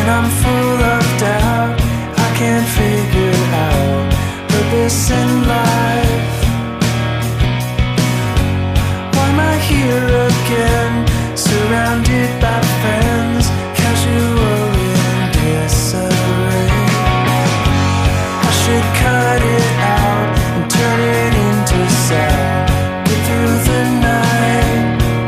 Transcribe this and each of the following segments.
I'm full of doubt, I can't figure out purpose in life. Why am I here again, surrounded by friends, casual in disarray? I should cut it out and turn it into sound, get through the night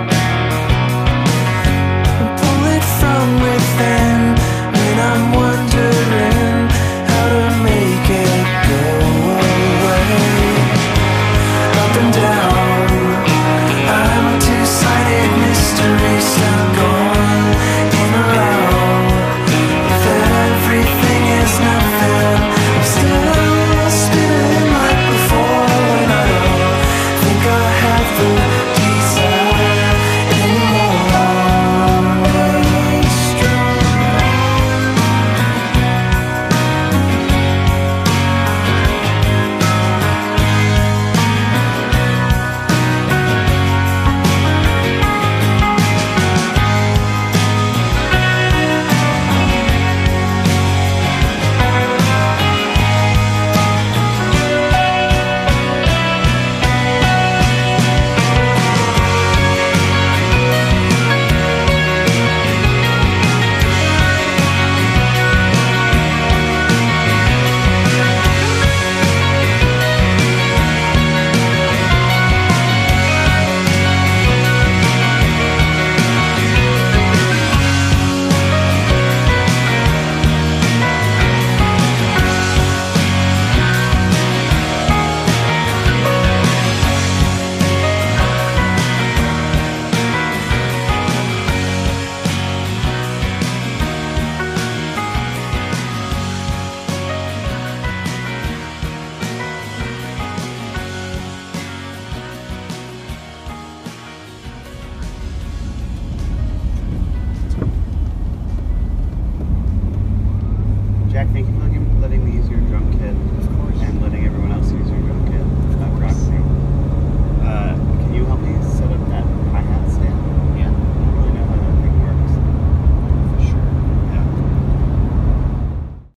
and pull it from within when I'm wondering how to make it go away. Up and down, I'm a two-sided mystery, stuck on and around. If everything is nothing, I'm still spinning like before, when I don't think I have the desire anymore. Strong. Jack, thank you.